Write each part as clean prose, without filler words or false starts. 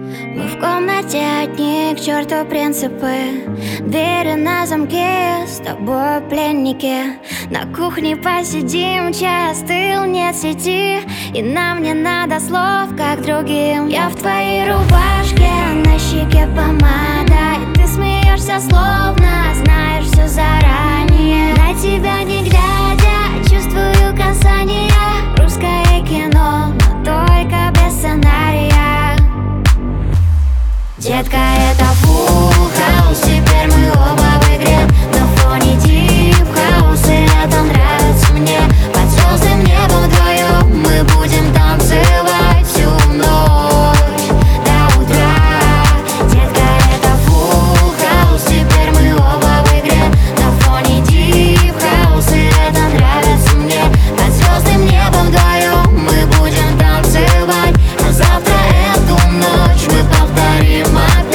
Мы в комнате одни, к черту принципы. Двери на замке, с тобой пленники. На кухне посидим, чай остыл, нет сети. И нам не надо слов, как другим. Я в твоей рубашке, на щеке помада. И ты смеешься, словно знаешь все заранее. На тебя не глядя, чувствую касание. Русское кино, но только без сценария. Детка, это full house, теперь мы оба в игре. На фоне deep house, и это нравится мне. Под звездным небом вдвоем мы будем танцевать всю ночь до утра. Детка, это full house, теперь мы оба в игре. На фоне deep house, и это нравится мне. Под звездным небом вдвоем мы будем танцевать. А завтра эту ночь мы повторим.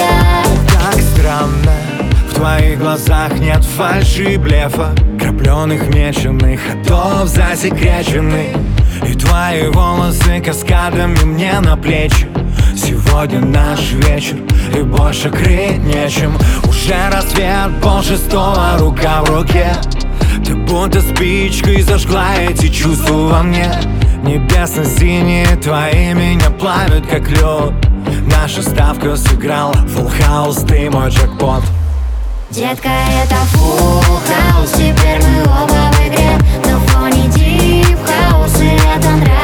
В твоих глазах нет фальши и блефа, крапленых меченых ходов засекречены. И твои волосы каскадами мне на плечи. Сегодня наш вечер, и больше крыть нечем. Уже рассвет, 5:30, рука в руке. Ты будто спичкой зажгла эти чувства во мне. Небесно-синие твои меня плавят как лед. Наша ставка сыграла, full house, ты мой джекпот. Детка, это full house, теперь мы оба в игре. На фоне deep house, и это нравится.